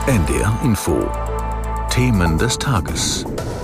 NDR Info. Themen des Tages.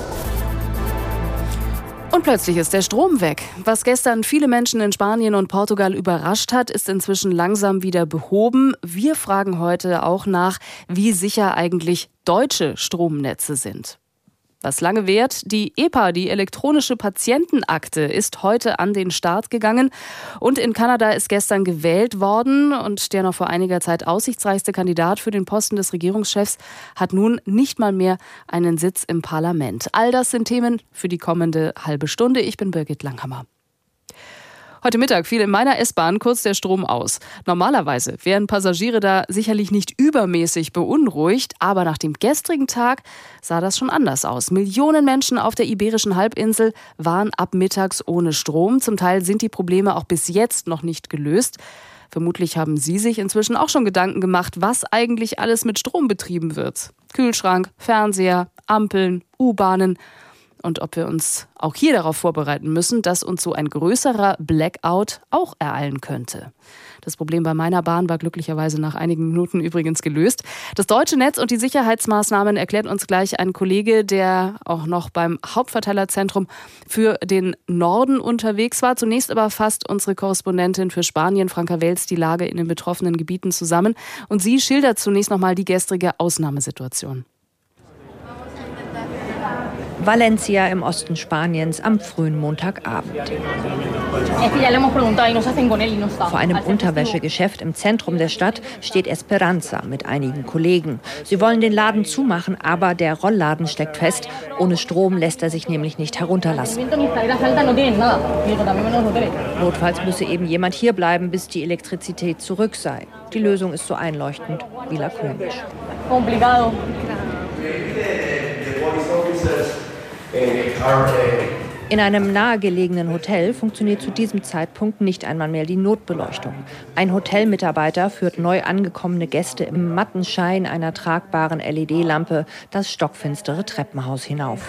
Und plötzlich ist der Strom weg. Was gestern viele Menschen in Spanien und Portugal überrascht hat, ist inzwischen langsam wieder behoben. Wir fragen heute auch nach, wie sicher eigentlich deutsche Stromnetze sind. Was lange währt, die EPA, die elektronische Patientenakte, ist heute an den Start gegangen. Und in Kanada ist gestern gewählt worden. Und der noch vor einiger Zeit aussichtsreichste Kandidat für den Posten des Regierungschefs hat nun nicht mal mehr einen Sitz im Parlament. All das sind Themen für die kommende halbe Stunde. Ich bin Birgit Langhammer. Heute Mittag fiel in meiner S-Bahn kurz der Strom aus. Normalerweise wären Passagiere da sicherlich nicht übermäßig beunruhigt, aber nach dem gestrigen Tag sah das schon anders aus. Millionen Menschen auf der Iberischen Halbinsel waren ab mittags ohne Strom. Zum Teil sind die Probleme auch bis jetzt noch nicht gelöst. Vermutlich haben Sie sich inzwischen auch schon Gedanken gemacht, was eigentlich alles mit Strom betrieben wird. Kühlschrank, Fernseher, Ampeln, U-Bahnen. Und ob wir uns auch hier darauf vorbereiten müssen, dass uns so ein größerer Blackout auch ereilen könnte. Das Problem bei meiner Bahn war glücklicherweise nach einigen Minuten übrigens gelöst. Das deutsche Netz und die Sicherheitsmaßnahmen erklärt uns gleich ein Kollege, der auch noch beim Hauptverteilerzentrum für den Norden unterwegs war. Zunächst aber fasst unsere Korrespondentin für Spanien, Franka Welz, die Lage in den betroffenen Gebieten zusammen. Und sie schildert zunächst nochmal die gestrige Ausnahmesituation. Valencia im Osten Spaniens am frühen Montagabend. Vor einem Unterwäschegeschäft im Zentrum der Stadt steht Esperanza mit einigen Kollegen. Sie wollen den Laden zumachen, aber der Rollladen steckt fest. Ohne Strom lässt er sich nämlich nicht herunterlassen. Notfalls müsse eben jemand hier bleiben, bis die Elektrizität zurück sei. Die Lösung ist so einleuchtend wie lakonisch. In einem nahegelegenen Hotel funktioniert zu diesem Zeitpunkt nicht einmal mehr die Notbeleuchtung. Ein Hotelmitarbeiter führt neu angekommene Gäste im matten Schein einer tragbaren LED-Lampe das stockfinstere Treppenhaus hinauf.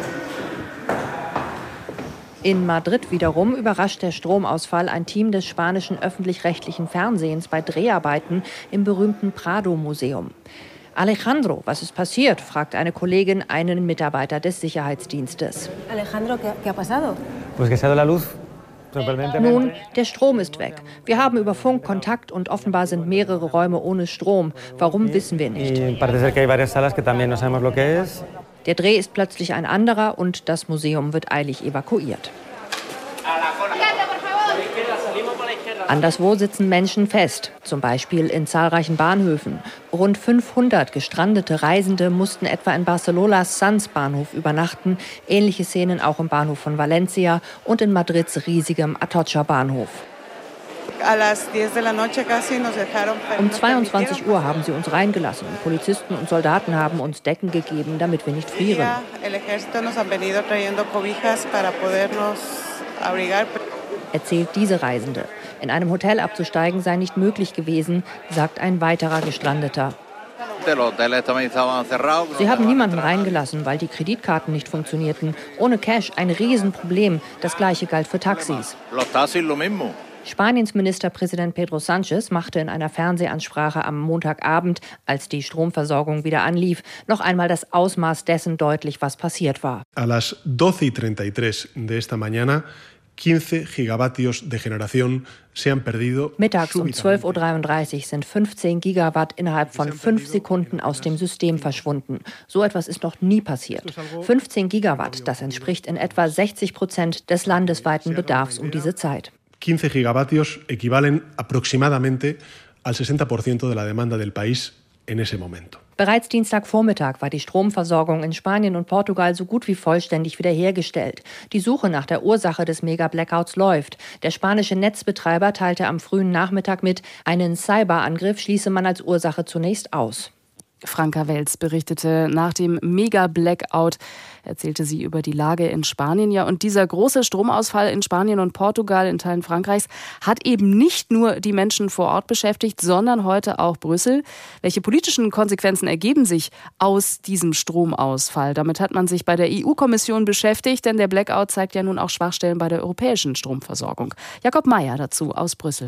In Madrid wiederum überrascht der Stromausfall ein Team des spanischen öffentlich-rechtlichen Fernsehens bei Dreharbeiten im berühmten Prado-Museum. Alejandro, was ist passiert?, fragt eine Kollegin einen Mitarbeiter des Sicherheitsdienstes. Alejandro, ¿qué ha pasado? Nun, der Strom ist weg. Wir haben über Funk Kontakt und offenbar sind mehrere Räume ohne Strom. Warum, wissen wir nicht. Der Dreh ist plötzlich ein anderer und das Museum wird eilig evakuiert. Anderswo sitzen Menschen fest, zum Beispiel in zahlreichen Bahnhöfen. Rund 500 gestrandete Reisende mussten etwa in Barcelonas Sants Bahnhof übernachten. Ähnliche Szenen auch im Bahnhof von Valencia und in Madrids riesigem Atocha Bahnhof. Um 22 Uhr haben sie uns reingelassen. Polizisten und Soldaten haben uns Decken gegeben, damit wir nicht frieren. Erzählt diese Reisende. In einem Hotel abzusteigen sei nicht möglich gewesen, sagt ein weiterer Gestrandeter. Sie haben niemanden reingelassen, weil die Kreditkarten nicht funktionierten. Ohne Cash ein Riesenproblem. Das Gleiche galt für Taxis. Spaniens Ministerpräsident Pedro Sánchez machte in einer Fernsehansprache am Montagabend, als die Stromversorgung wieder anlief, noch einmal das Ausmaß dessen deutlich, was passiert war. A las 12:33 de esta mañana 15 Gigavatios de generación se han perdido. Mittags um 12:33 Uhr sind 15 Gigawatt innerhalb von 5 Sekunden aus dem System verschwunden. So etwas ist noch nie passiert. 15 Gigawatt, das entspricht in etwa 60% des landesweiten Bedarfs um diese Zeit. 15 Gigavatios equivalen aproximadamente al 60% de la demanda del país en ese momento. Bereits Dienstagvormittag war die Stromversorgung in Spanien und Portugal so gut wie vollständig wiederhergestellt. Die Suche nach der Ursache des Mega-Blackouts läuft. Der spanische Netzbetreiber teilte am frühen Nachmittag mit, einen Cyberangriff schließe man als Ursache zunächst aus. Franka Welz berichtete nach dem Mega-Blackout, erzählte sie über die Lage in Spanien. Ja, und dieser große Stromausfall in Spanien und Portugal, in Teilen Frankreichs, hat eben nicht nur die Menschen vor Ort beschäftigt, sondern heute auch Brüssel. Welche politischen Konsequenzen ergeben sich aus diesem Stromausfall? Damit hat man sich bei der EU-Kommission beschäftigt, denn der Blackout zeigt ja nun auch Schwachstellen bei der europäischen Stromversorgung. Jakob Mayer dazu aus Brüssel.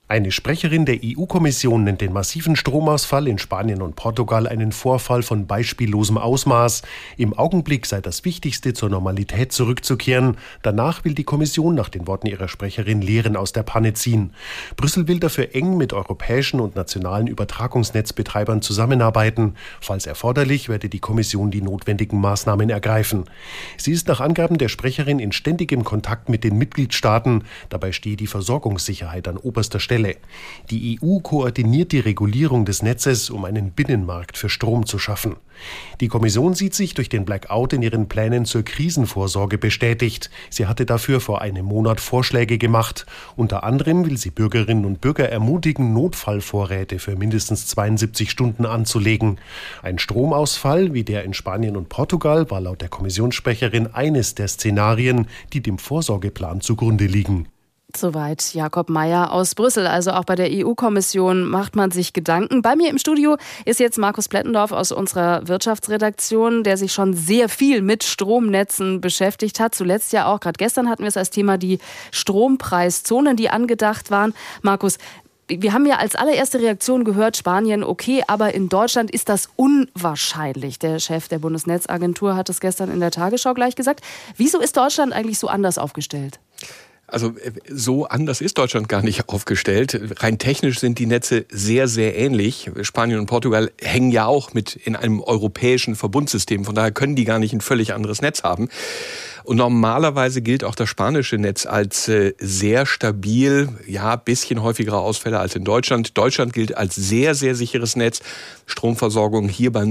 Eine Sprecherin der EU-Kommission nennt den massiven Stromausfall in Spanien und Portugal einen Vorfall von beispiellosem Ausmaß. Im Augenblick sei das Wichtigste, zur Normalität zurückzukehren. Danach will die Kommission nach den Worten ihrer Sprecherin Lehren aus der Panne ziehen. Brüssel will dafür eng mit europäischen und nationalen Übertragungsnetzbetreibern zusammenarbeiten. Falls erforderlich, werde die Kommission die notwendigen Maßnahmen ergreifen. Sie ist nach Angaben der Sprecherin in ständigem Kontakt mit den Mitgliedstaaten. Dabei stehe die Versorgungssicherheit an oberster Stelle. Die EU koordiniert die Regulierung des Netzes, um einen Binnenmarkt für Strom zu schaffen. Die Kommission sieht sich durch den Blackout in ihren Plänen zur Krisenvorsorge bestätigt. Sie hatte dafür vor einem Monat Vorschläge gemacht. Unter anderem will sie Bürgerinnen und Bürger ermutigen, Notfallvorräte für mindestens 72 Stunden anzulegen. Ein Stromausfall wie der in Spanien und Portugal war laut der Kommissionssprecherin eines der Szenarien, die dem Vorsorgeplan zugrunde liegen. Soweit Jakob Mayer aus Brüssel. Also auch bei der EU-Kommission macht man sich Gedanken. Bei mir im Studio ist jetzt Markus Plettendorf aus unserer Wirtschaftsredaktion, der sich schon sehr viel mit Stromnetzen beschäftigt hat. Zuletzt ja auch, gerade gestern hatten wir es als Thema, die Strompreiszonen, die angedacht waren. Markus, wir haben ja als allererste Reaktion gehört, Spanien okay, aber in Deutschland ist das unwahrscheinlich. Der Chef der Bundesnetzagentur hat es gestern in der Tagesschau gleich gesagt. Wieso ist Deutschland eigentlich so anders aufgestellt? Also so anders ist Deutschland gar nicht aufgestellt. Rein technisch sind die Netze sehr, sehr ähnlich. Spanien und Portugal hängen ja auch mit in einem europäischen Verbundsystem. Von daher können die gar nicht ein völlig anderes Netz haben. Und normalerweise gilt auch das spanische Netz als sehr stabil, ja, bisschen häufigere Ausfälle als in Deutschland. Deutschland gilt als sehr, sehr sicheres Netz. Stromversorgung hier bei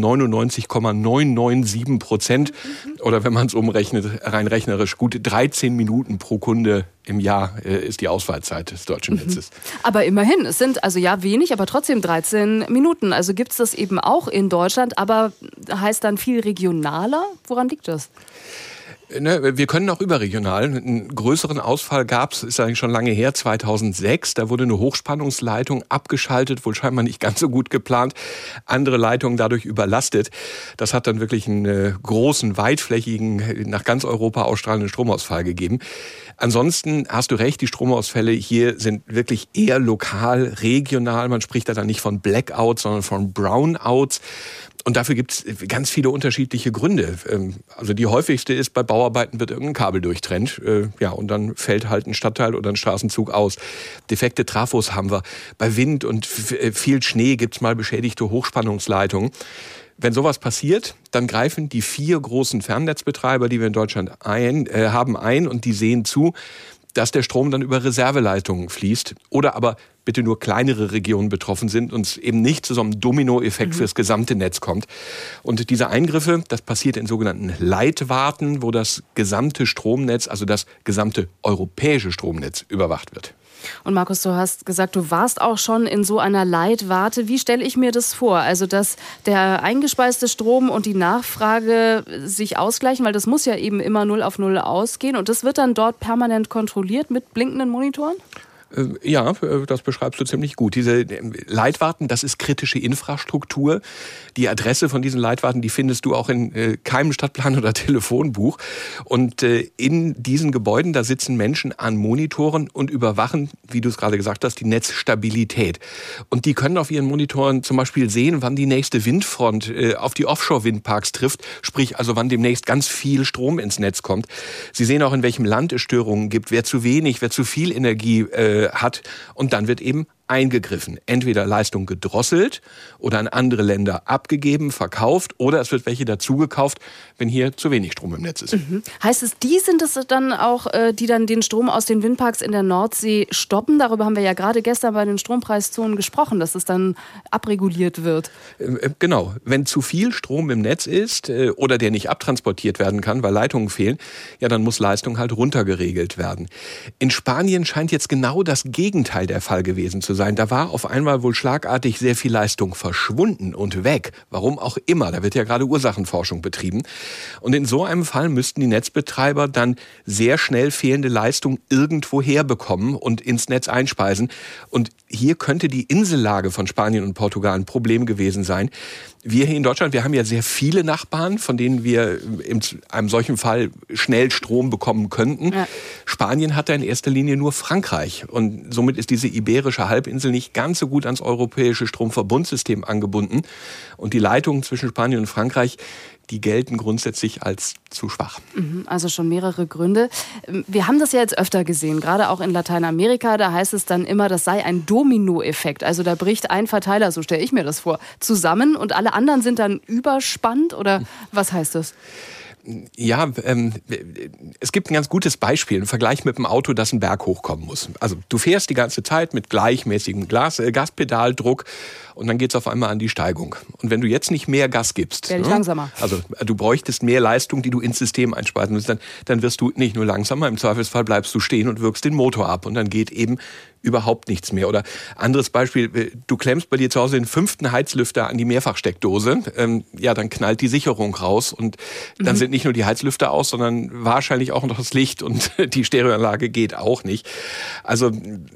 99,997%. Oder wenn man es umrechnet, rein rechnerisch, gut 13 Minuten pro Kunde im Jahr ist die Ausfallzeit des deutschen Netzes. Aber immerhin, es sind also ja wenig, aber trotzdem 13 Minuten. Also gibt es das eben auch in Deutschland, aber heißt dann viel regionaler? Woran liegt das? Wir können auch überregional. Einen größeren Ausfall gab es, ist eigentlich schon lange her, 2006. Da wurde eine Hochspannungsleitung abgeschaltet, wohl scheinbar nicht ganz so gut geplant. Andere Leitungen dadurch überlastet. Das hat dann wirklich einen großen, weitflächigen, nach ganz Europa ausstrahlenden Stromausfall gegeben. Ansonsten hast du recht, die Stromausfälle hier sind wirklich eher lokal, regional. Man spricht da dann nicht von Blackouts, sondern von Brownouts. Und dafür gibt es ganz viele unterschiedliche Gründe. Also die häufigste ist, bei Bauarbeiten wird irgendein Kabel durchtrennt. Ja, und dann fällt halt ein Stadtteil oder ein Straßenzug aus. Defekte Trafos haben wir. Bei Wind und viel Schnee gibt es mal beschädigte Hochspannungsleitungen. Wenn sowas passiert, dann greifen die 4 großen Fernnetzbetreiber, die wir in Deutschland haben, ein und die sehen zu, dass der Strom dann über Reserveleitungen fließt oder aber bitte nur kleinere Regionen betroffen sind und es eben nicht zu so einem Dominoeffekt fürs gesamte Netz kommt. Und diese Eingriffe, das passiert in sogenannten Leitwarten, wo das gesamte Stromnetz, also das gesamte europäische Stromnetz überwacht wird. Und Markus, du hast gesagt, du warst auch schon in so einer Leitwarte. Wie stelle ich mir das vor? Also, dass der eingespeiste Strom und die Nachfrage sich ausgleichen, weil das muss ja eben immer 0 auf 0 ausgehen. Und das wird dann dort permanent kontrolliert mit blinkenden Monitoren? Ja, das beschreibst du ziemlich gut. Diese Leitwarten, das ist kritische Infrastruktur. Die Adresse von diesen Leitwarten, die findest du auch in keinem Stadtplan oder Telefonbuch. Und in diesen Gebäuden, da sitzen Menschen an Monitoren und überwachen, wie du es gerade gesagt hast, die Netzstabilität. Und die können auf ihren Monitoren zum Beispiel sehen, wann die nächste Windfront auf die Offshore-Windparks trifft, sprich also wann demnächst ganz viel Strom ins Netz kommt. Sie sehen auch, in welchem Land es Störungen gibt, wer zu wenig, wer zu viel Energie hat, und dann wird eben eingegriffen. Entweder Leistung gedrosselt oder an andere Länder abgegeben, verkauft, oder es wird welche dazugekauft, wenn hier zu wenig Strom im Netz ist. Heißt es, die sind es dann auch, die dann den Strom aus den Windparks in der Nordsee stoppen? Darüber haben wir ja gerade gestern bei den Strompreiszonen gesprochen, dass es dann abreguliert wird. Genau. Wenn zu viel Strom im Netz ist oder der nicht abtransportiert werden kann, weil Leitungen fehlen, ja, dann muss Leistung halt runtergeregelt werden. In Spanien scheint jetzt genau das Gegenteil der Fall gewesen zu sein. Da war auf einmal wohl schlagartig sehr viel Leistung verschwunden und weg. Warum auch immer. Da wird ja gerade Ursachenforschung betrieben. Und in so einem Fall müssten die Netzbetreiber dann sehr schnell fehlende Leistung irgendwo herbekommen und ins Netz einspeisen. Und hier könnte die Insellage von Spanien und Portugal ein Problem gewesen sein. Wir hier in Deutschland, wir haben ja sehr viele Nachbarn, von denen wir in einem solchen Fall schnell Strom bekommen könnten. Ja. Spanien hat da in erster Linie nur Frankreich. Und somit ist diese iberische Halbinsel nicht ganz so gut ans europäische Stromverbundsystem angebunden. Und die Leitungen zwischen Spanien und Frankreich, die gelten grundsätzlich als zu schwach. Also schon mehrere Gründe. Wir haben das ja jetzt öfter gesehen, gerade auch in Lateinamerika. Da heißt es dann immer, das sei ein Dominoeffekt. Also da bricht ein Verteiler, so stelle ich mir das vor, zusammen und alle anderen sind dann überspannt? Oder was heißt das? Ja, es gibt ein ganz gutes Beispiel, ein Vergleich mit einem Auto, das einen Berg hochkommen muss. Also du fährst die ganze Zeit mit gleichmäßigem Gaspedaldruck und dann geht's auf einmal an die Steigung. Und wenn du jetzt nicht mehr Gas gibst, werde ich langsamer. Also du bräuchtest mehr Leistung, die du ins System einspeisen musst, dann wirst du nicht nur langsamer, im Zweifelsfall bleibst du stehen und wirkst den Motor ab und dann geht eben überhaupt nichts mehr. Oder anderes Beispiel, du klemmst bei dir zu Hause den 5. Heizlüfter an die Mehrfachsteckdose, dann knallt die Sicherung raus und dann sind nicht nur die Heizlüfter aus, sondern wahrscheinlich auch noch das Licht und die Stereoanlage geht auch nicht. Also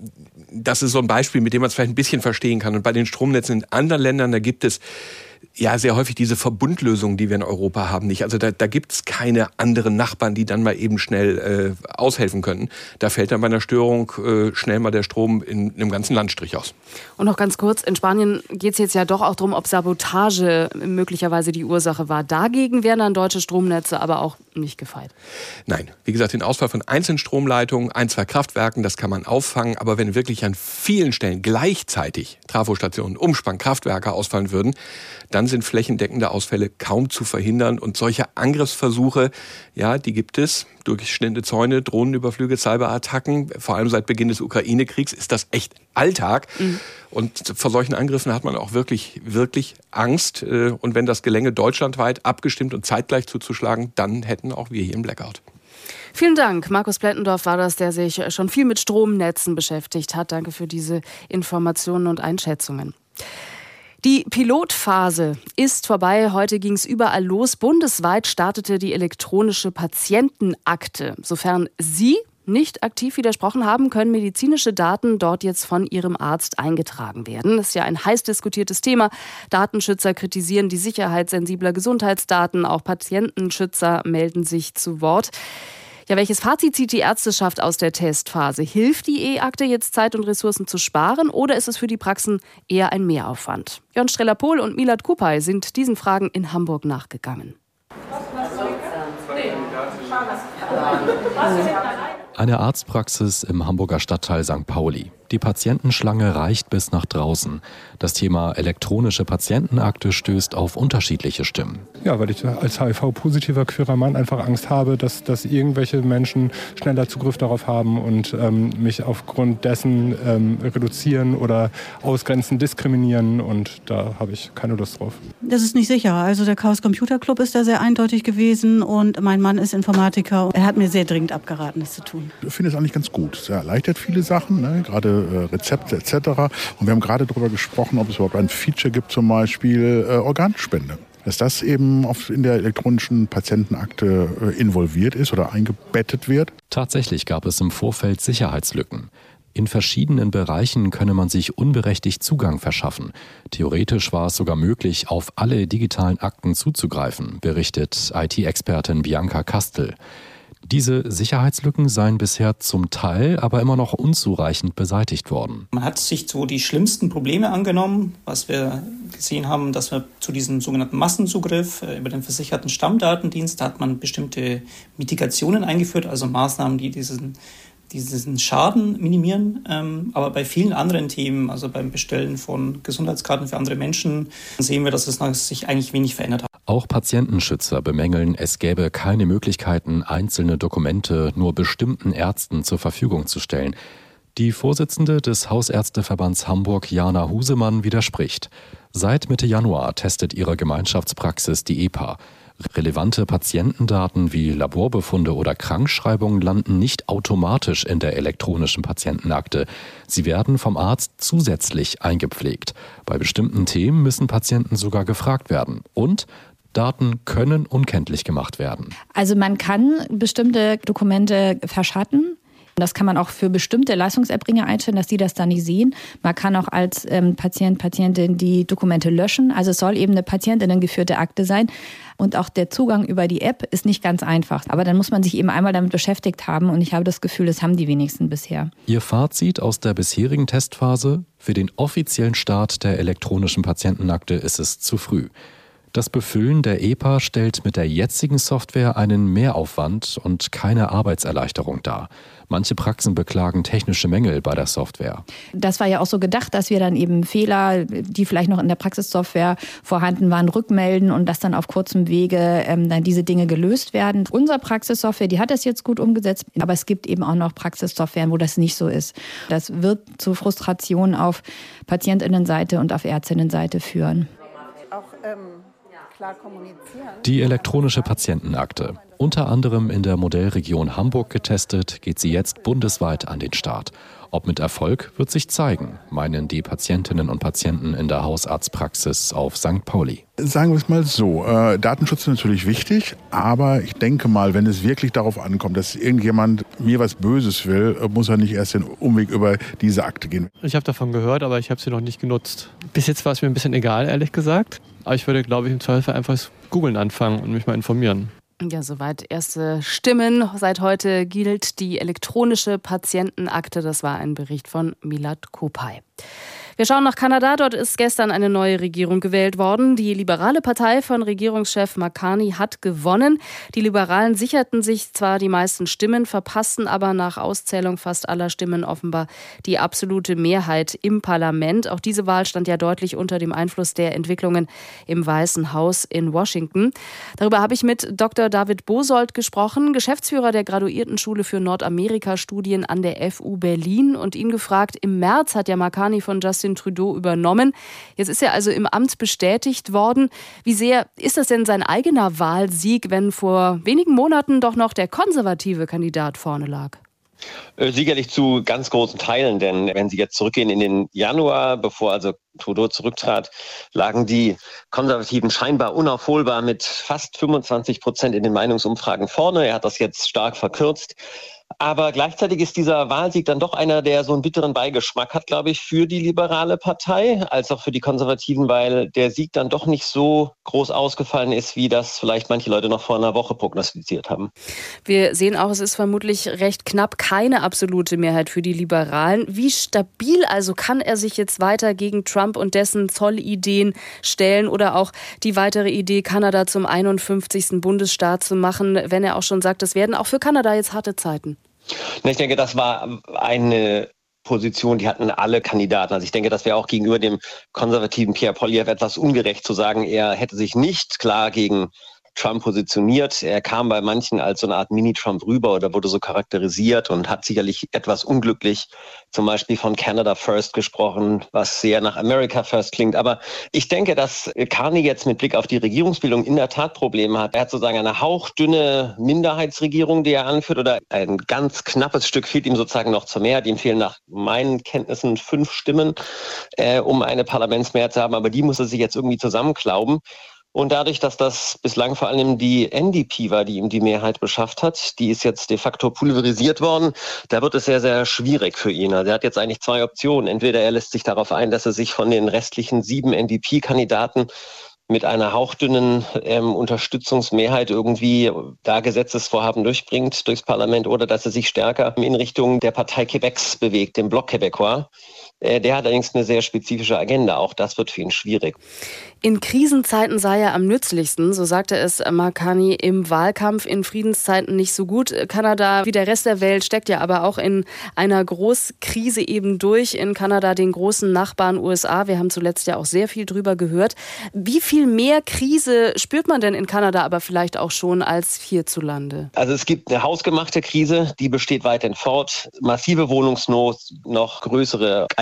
das ist so ein Beispiel, mit dem man es vielleicht ein bisschen verstehen kann. Und bei den Stromnetzen in anderen Ländern, da gibt es ja sehr häufig diese Verbundlösungen, die wir in Europa haben, nicht. Also da gibt es keine anderen Nachbarn, die dann mal eben schnell aushelfen könnten. Da fällt dann bei einer Störung schnell mal der Strom in einem ganzen Landstrich aus. Und noch ganz kurz, in Spanien geht es jetzt ja doch auch darum, ob Sabotage möglicherweise die Ursache war. Dagegen wären dann deutsche Stromnetze aber auch nicht gefeit. Nein, wie gesagt, den Ausfall von einzelnen Stromleitungen, 1, 2 Kraftwerken, das kann man auffangen. Aber wenn wirklich an vielen Stellen gleichzeitig Trafostationen, Umspannkraftwerke ausfallen würden, dann sind flächendeckende Ausfälle kaum zu verhindern. Und solche Angriffsversuche, ja, die gibt es. Durchschnittliche Zäune, Drohnenüberflüge, Cyberattacken. Vor allem seit Beginn des Ukraine-Kriegs ist das echt Alltag. Und vor solchen Angriffen hat man auch wirklich, wirklich Angst. Und wenn das gelänge, deutschlandweit abgestimmt und zeitgleich zuzuschlagen, dann hätten auch wir hier einen Blackout. Vielen Dank. Markus Plettendorf war das, der sich schon viel mit Stromnetzen beschäftigt hat. Danke für diese Informationen und Einschätzungen. Die Pilotphase ist vorbei. Heute ging es überall los. Bundesweit startete die elektronische Patientenakte. Sofern Sie nicht aktiv widersprochen haben, können medizinische Daten dort jetzt von Ihrem Arzt eingetragen werden. Das ist ja ein heiß diskutiertes Thema. Datenschützer kritisieren die Sicherheit sensibler Gesundheitsdaten. Auch Patientenschützer melden sich zu Wort. Ja, welches Fazit zieht die Ärzteschaft aus der Testphase? Hilft die E-Akte jetzt Zeit und Ressourcen zu sparen oder ist es für die Praxen eher ein Mehraufwand? Jörn Streller-Pohl und Milad Kupay sind diesen Fragen in Hamburg nachgegangen. Eine Arztpraxis im Hamburger Stadtteil St. Pauli. Die Patientenschlange reicht bis nach draußen. Das Thema elektronische Patientenakte stößt auf unterschiedliche Stimmen. Ja, weil ich als HIV-positiver queerer Mann einfach Angst habe, dass irgendwelche Menschen schneller Zugriff darauf haben und mich aufgrund dessen reduzieren oder ausgrenzen, diskriminieren. Und da habe ich keine Lust drauf. Das ist nicht sicher. Also der Chaos Computer Club ist da sehr eindeutig gewesen und mein Mann ist Informatiker. Er hat mir sehr dringend abgeraten, das zu tun. Ich finde es eigentlich ganz gut. Es erleichtert viele Sachen, ne? Gerade Rezepte etc. Und wir haben gerade darüber gesprochen, ob es überhaupt ein Feature gibt, zum Beispiel Organspende. Dass das eben in der elektronischen Patientenakte involviert ist oder eingebettet wird. Tatsächlich gab es im Vorfeld Sicherheitslücken. In verschiedenen Bereichen könne man sich unberechtigt Zugang verschaffen. Theoretisch war es sogar möglich, auf alle digitalen Akten zuzugreifen, berichtet IT-Expertin Bianca Kastel. Diese Sicherheitslücken seien bisher zum Teil aber immer noch unzureichend beseitigt worden. Man hat sich so die schlimmsten Probleme angenommen, was wir gesehen haben, dass wir zu diesem sogenannten Massenzugriff über den versicherten Stammdatendienst, da hat man bestimmte Mitigationen eingeführt, also Maßnahmen, die diesen Schaden minimieren. Aber bei vielen anderen Themen, also beim Bestellen von Gesundheitskarten für andere Menschen, sehen wir, dass es sich eigentlich wenig verändert hat. Auch Patientenschützer bemängeln, es gäbe keine Möglichkeiten, einzelne Dokumente nur bestimmten Ärzten zur Verfügung zu stellen. Die Vorsitzende des Hausärzteverbands Hamburg, Jana Husemann, widerspricht. Seit Mitte Januar testet ihre Gemeinschaftspraxis die EPA. Relevante Patientendaten wie Laborbefunde oder Krankschreibungen landen nicht automatisch in der elektronischen Patientenakte. Sie werden vom Arzt zusätzlich eingepflegt. Bei bestimmten Themen müssen Patienten sogar gefragt werden. Und Daten können unkenntlich gemacht werden. Also man kann bestimmte Dokumente verschatten. Das kann man auch für bestimmte Leistungserbringer einstellen, dass die das dann nicht sehen. Man kann auch als Patient, Patientin die Dokumente löschen. Also es soll eben eine patientinnengeführte Akte sein. Und auch der Zugang über die App ist nicht ganz einfach. Aber dann muss man sich eben einmal damit beschäftigt haben. Und ich habe das Gefühl, das haben die wenigsten bisher. Ihr Fazit aus der bisherigen Testphase: Für den offiziellen Start der elektronischen Patientenakte ist es zu früh. Das Befüllen der EPA stellt mit der jetzigen Software einen Mehraufwand und keine Arbeitserleichterung dar. Manche Praxen beklagen technische Mängel bei der Software. Das war ja auch so gedacht, dass wir dann eben Fehler, die vielleicht noch in der Praxissoftware vorhanden waren, rückmelden und dass dann auf kurzem Wege dann diese Dinge gelöst werden. Unsere Praxissoftware, die hat das jetzt gut umgesetzt, aber es gibt eben auch noch Praxissoftwaren, wo das nicht so ist. Das wird zu Frustration auf Patientinnenseite und auf Ärztinnenseite führen. Die elektronische Patientenakte. Unter anderem in der Modellregion Hamburg getestet, geht sie jetzt bundesweit an den Start. Ob mit Erfolg, wird sich zeigen, meinen die Patientinnen und Patienten in der Hausarztpraxis auf St. Pauli. Sagen wir es mal so, Datenschutz ist natürlich wichtig, aber ich denke mal, wenn es wirklich darauf ankommt, dass irgendjemand mir was Böses will, muss er nicht erst den Umweg über diese Akte gehen. Ich habe davon gehört, aber ich habe sie noch nicht genutzt. Bis jetzt war es mir ein bisschen egal, ehrlich gesagt. Aber ich würde, glaube ich, im Zweifel einfach das Googeln anfangen und mich mal informieren. Ja, soweit erste Stimmen. Seit heute gilt die elektronische Patientenakte. Das war ein Bericht von Milad Kopay. Wir schauen nach Kanada. Dort ist gestern eine neue Regierung gewählt worden. Die liberale Partei von Regierungschef Marcani hat gewonnen. Die Liberalen sicherten sich zwar die meisten Stimmen, verpassten aber nach Auszählung fast aller Stimmen offenbar die absolute Mehrheit im Parlament. Auch diese Wahl stand ja deutlich unter dem Einfluss der Entwicklungen im Weißen Haus in Washington. Darüber habe ich mit Dr. David Bosold gesprochen, Geschäftsführer der Graduiertenschule für Nordamerika-Studien an der FU Berlin, und ihn gefragt: Im März hat ja Marcani von Justin Trudeau übernommen. Jetzt ist er also im Amt bestätigt worden. Wie sehr ist das denn sein eigener Wahlsieg, wenn vor wenigen Monaten doch noch der konservative Kandidat vorne lag? Sicherlich zu ganz großen Teilen, denn wenn Sie jetzt zurückgehen in den Januar, bevor also Trudeau zurücktrat, lagen die Konservativen scheinbar unaufholbar mit fast 25% in den Meinungsumfragen vorne. Er hat das jetzt stark verkürzt. Aber gleichzeitig ist dieser Wahlsieg dann doch einer, der so einen bitteren Beigeschmack hat, glaube ich, für die liberale Partei als auch für die Konservativen, weil der Sieg dann doch nicht so groß ausgefallen ist, wie das vielleicht manche Leute noch vor einer Woche prognostiziert haben. Wir sehen auch, es ist vermutlich recht knapp, keine absolute Mehrheit für die Liberalen. Wie stabil also kann er sich jetzt weiter gegen Trump und dessen Zollideen stellen oder auch die weitere Idee, Kanada zum 51. Bundesstaat zu machen, wenn er auch schon sagt, es werden auch für Kanada jetzt harte Zeiten? Ich denke, das war eine Position, die hatten alle Kandidaten. Also ich denke, das wäre auch gegenüber dem konservativen Pierre Poilievre etwas ungerecht zu sagen, er hätte sich nicht klar gegen Trump positioniert. Er kam bei manchen als so eine Art Mini-Trump rüber oder wurde so charakterisiert und hat sicherlich etwas unglücklich zum Beispiel von Canada First gesprochen, was sehr nach America First klingt. Aber ich denke, dass Carney jetzt mit Blick auf die Regierungsbildung in der Tat Probleme hat. Er hat sozusagen eine hauchdünne Minderheitsregierung, die er anführt, oder ein ganz knappes Stück fehlt ihm sozusagen noch zur Mehrheit. Ihm fehlen nach meinen Kenntnissen 5 Stimmen, um eine Parlamentsmehrheit zu haben. Aber die muss er sich jetzt irgendwie zusammenklauben. Und dadurch, dass das bislang vor allem die NDP war, die ihm die Mehrheit beschafft hat, die ist jetzt de facto pulverisiert worden, da wird es sehr, sehr schwierig für ihn. Also er hat jetzt eigentlich 2 Optionen. Entweder er lässt sich darauf ein, dass er sich von den restlichen 7 NDP-Kandidaten mit einer hauchdünnen Unterstützungsmehrheit irgendwie da Gesetzesvorhaben durchbringt durchs Parlament, oder dass er sich stärker in Richtung der Partei Quebecs bewegt, dem Bloc Québécois. Der hat allerdings eine sehr spezifische Agenda. Auch das wird für ihn schwierig. In Krisenzeiten sei er am nützlichsten, so sagte es Marcani im Wahlkampf. In Friedenszeiten nicht so gut. Kanada, wie der Rest der Welt, steckt ja aber auch in einer Großkrise eben durch. In Kanada, den großen Nachbarn USA. Wir haben zuletzt ja auch sehr viel drüber gehört. Wie viel mehr Krise spürt man denn in Kanada aber vielleicht auch schon als hierzulande? Also es gibt eine hausgemachte Krise, die besteht weiterhin fort. Massive Wohnungsnot, noch größere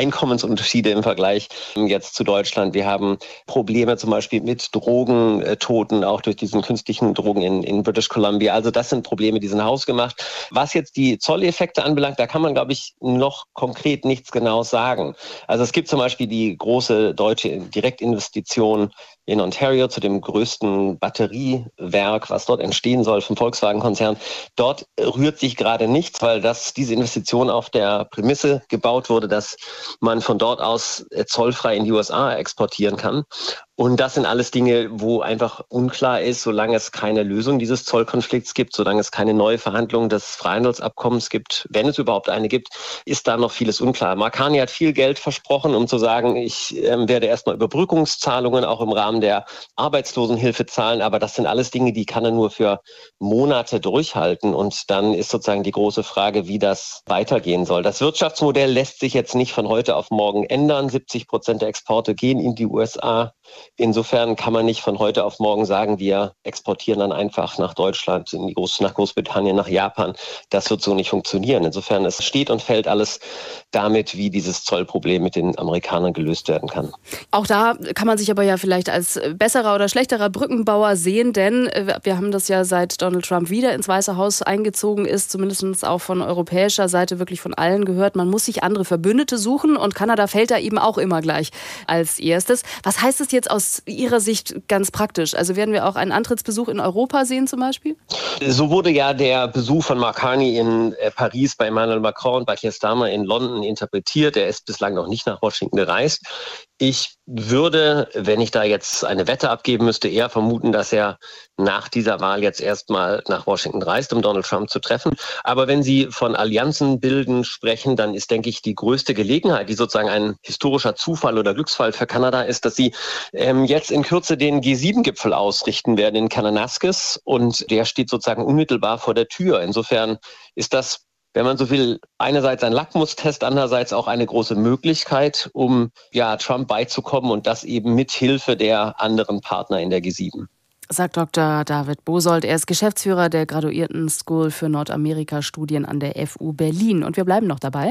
Einkommensunterschiede im Vergleich jetzt zu Deutschland. Wir haben Probleme zum Beispiel mit Drogentoten, auch durch diesen künstlichen Drogen in British Columbia. Also das sind Probleme, die sind hausgemacht. Was jetzt die Zolleffekte anbelangt, da kann man, glaube ich, noch konkret nichts genau sagen. Also es gibt zum Beispiel die große deutsche Direktinvestition in Ontario zu dem größten Batteriewerk, was dort entstehen soll vom Volkswagen-Konzern. Dort rührt sich gerade nichts, weil diese Investition auf der Prämisse gebaut wurde, dass man von dort aus zollfrei in die USA exportieren kann. Und das sind alles Dinge, wo einfach unklar ist, solange es keine Lösung dieses Zollkonflikts gibt, solange es keine neue Verhandlung des Freihandelsabkommens gibt, wenn es überhaupt eine gibt, ist da noch vieles unklar. Mark Carney hat viel Geld versprochen, um zu sagen, ich werde erstmal Überbrückungszahlungen auch im Rahmen der Arbeitslosenhilfe zahlen, aber das sind alles Dinge, die kann er nur für Monate durchhalten. Und dann ist sozusagen die große Frage, wie das weitergehen soll. Das Wirtschaftsmodell lässt sich jetzt nicht von heute auf morgen ändern. 70% der Exporte gehen in die USA. Insofern kann man nicht von heute auf morgen sagen, wir exportieren dann einfach nach Deutschland, nach Großbritannien, nach Japan. Das wird so nicht funktionieren. Insofern, es steht und fällt alles damit, wie dieses Zollproblem mit den Amerikanern gelöst werden kann. Auch da kann man sich aber ja vielleicht als besserer oder schlechterer Brückenbauer sehen, denn wir haben das ja seit Donald Trump wieder ins Weiße Haus eingezogen ist, zumindest auch von europäischer Seite wirklich von allen gehört, man muss sich andere Verbündete suchen und Kanada fällt da eben auch immer gleich als erstes. Was heißt das jetzt aus Ihrer Sicht ganz praktisch? Also werden wir auch einen Antrittsbesuch in Europa sehen zum Beispiel? So wurde ja der Besuch von Mark Carney in Paris bei Emmanuel Macron und bei Keir Starmer in London interpretiert. Er ist bislang noch nicht nach Washington gereist. Ich würde, wenn ich da jetzt eine Wette abgeben müsste, eher vermuten, dass er nach dieser Wahl jetzt erstmal nach Washington reist, um Donald Trump zu treffen. Aber wenn Sie von Allianzen bilden sprechen, dann ist, denke ich, die größte Gelegenheit, die sozusagen ein historischer Zufall oder Glücksfall für Kanada ist, dass sie jetzt in Kürze den G7-Gipfel ausrichten werden in Kananaskis und der steht sozusagen unmittelbar vor der Tür. Insofern ist das, wenn man so will, einerseits ein Lackmustest, andererseits auch eine große Möglichkeit, um Trump beizukommen und das eben mit Hilfe der anderen Partner in der G7. Sagt Dr. David Bosold. Er ist Geschäftsführer der Graduierten School für Nordamerika-Studien an der FU Berlin. Und wir bleiben noch dabei.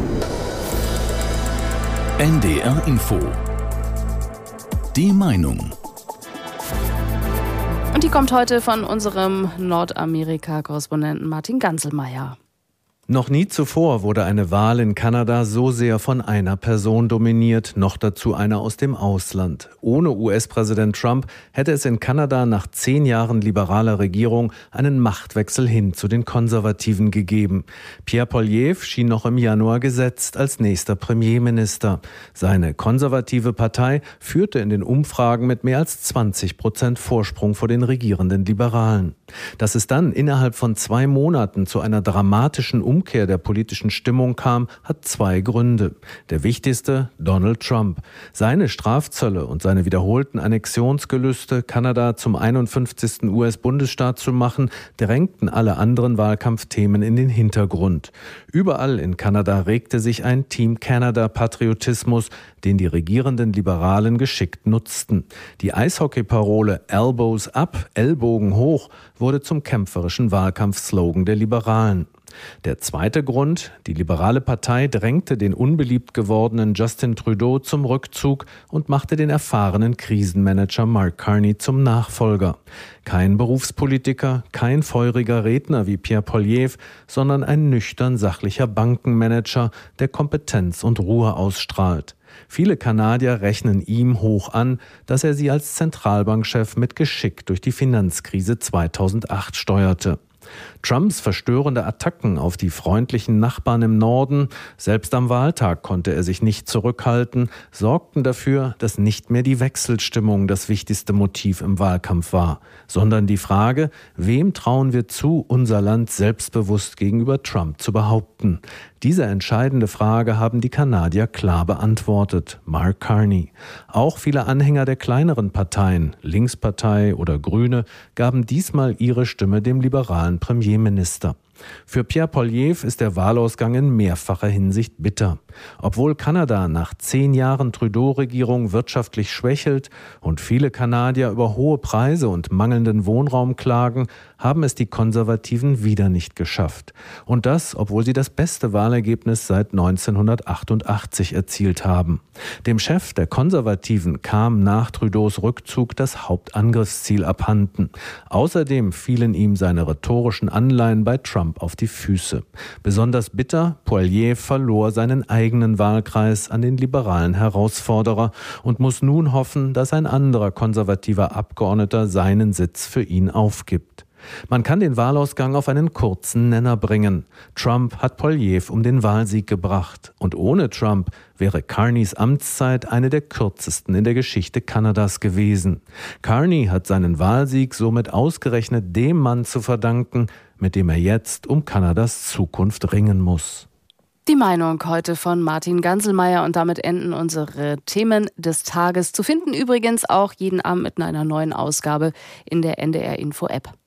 NDR Info. Die Meinung. Und die kommt heute von unserem Nordamerika-Korrespondenten Martin Ganzelmeier. Noch nie zuvor wurde eine Wahl in Kanada so sehr von einer Person dominiert, noch dazu einer aus dem Ausland. Ohne US-Präsident Trump hätte es in Kanada nach 10 Jahren liberaler Regierung einen Machtwechsel hin zu den Konservativen gegeben. Pierre Poilievre schien noch im Januar gesetzt als nächster Premierminister. Seine konservative Partei führte in den Umfragen mit mehr als 20% Vorsprung vor den regierenden Liberalen. Dass es dann innerhalb von 2 Monaten zu einer dramatischen Umkehr der politischen Stimmung kam, hat 2 Gründe. Der wichtigste, Donald Trump. Seine Strafzölle und seine wiederholten Annexionsgelüste, Kanada zum 51. US-Bundesstaat zu machen, drängten alle anderen Wahlkampfthemen in den Hintergrund. Überall in Kanada regte sich ein Team Canada-Patriotismus, den die regierenden Liberalen geschickt nutzten. Die Eishockey-Parole Elbows up, Ellbogen hoch, wurde zum kämpferischen Wahlkampfslogan der Liberalen. Der zweite Grund, die liberale Partei drängte den unbeliebt gewordenen Justin Trudeau zum Rückzug und machte den erfahrenen Krisenmanager Mark Carney zum Nachfolger. Kein Berufspolitiker, kein feuriger Redner wie Pierre Poilievre, sondern ein nüchtern sachlicher Bankenmanager, der Kompetenz und Ruhe ausstrahlt. Viele Kanadier rechnen ihm hoch an, dass er sie als Zentralbankchef mit Geschick durch die Finanzkrise 2008 steuerte. Trumps verstörende Attacken auf die freundlichen Nachbarn im Norden, selbst am Wahltag konnte er sich nicht zurückhalten, sorgten dafür, dass nicht mehr die Wechselstimmung das wichtigste Motiv im Wahlkampf war, sondern die Frage, wem trauen wir zu, unser Land selbstbewusst gegenüber Trump zu behaupten. Diese entscheidende Frage haben die Kanadier klar beantwortet, Mark Carney. Auch viele Anhänger der kleineren Parteien, Linkspartei oder Grüne, gaben diesmal ihre Stimme dem liberalen Premierminister. Für Pierre Poilievre ist der Wahlausgang in mehrfacher Hinsicht bitter. Obwohl Kanada nach 10 Jahren Trudeau-Regierung wirtschaftlich schwächelt und viele Kanadier über hohe Preise und mangelnden Wohnraum klagen, haben es die Konservativen wieder nicht geschafft. Und das, obwohl sie das beste Wahlergebnis seit 1988 erzielt haben. Dem Chef der Konservativen kam nach Trudeaus Rückzug das Hauptangriffsziel abhanden. Außerdem fielen ihm seine rhetorischen Anleihen bei Trump auf die Füße. Besonders bitter, Poilievre verlor seinen eigenen Wahlkreis an den liberalen Herausforderer und muss nun hoffen, dass ein anderer konservativer Abgeordneter seinen Sitz für ihn aufgibt. Man kann den Wahlausgang auf einen kurzen Nenner bringen. Trump hat Poilievre um den Wahlsieg gebracht. Und ohne Trump wäre Carneys Amtszeit eine der kürzesten in der Geschichte Kanadas gewesen. Carney hat seinen Wahlsieg somit ausgerechnet dem Mann zu verdanken, mit dem er jetzt um Kanadas Zukunft ringen muss. Die Meinung heute von Martin Ganselmeier, und damit enden unsere Themen des Tages. Zu finden übrigens auch jeden Abend mit einer neuen Ausgabe in der NDR Info App.